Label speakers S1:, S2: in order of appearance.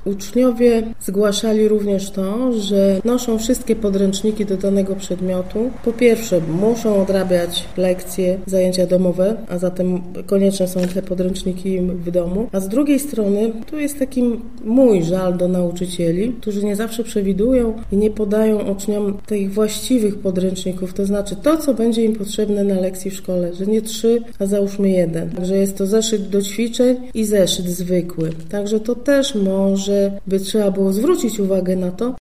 S1: Uczniowie zgłaszali również to, że noszą wszystkie podręczniki do danego przedmiotu. Po pierwsze, muszą odrabiać lekcje, zajęcia domowe, a zatem konieczne są te podręczniki w domu. A z drugiej strony, tu jest taki mój żal do nauczycieli, którzy nie zawsze przewidują i nie podają uczniom tych właściwych podręczników, to znaczy to, co będzie im potrzebne na lekcji w szkole, że nie 3, a załóżmy 1. Że jest to zeszyt do ćwiczeń i zeszyt zwykły. Także to też może by trzeba było zwrócić uwagę na to,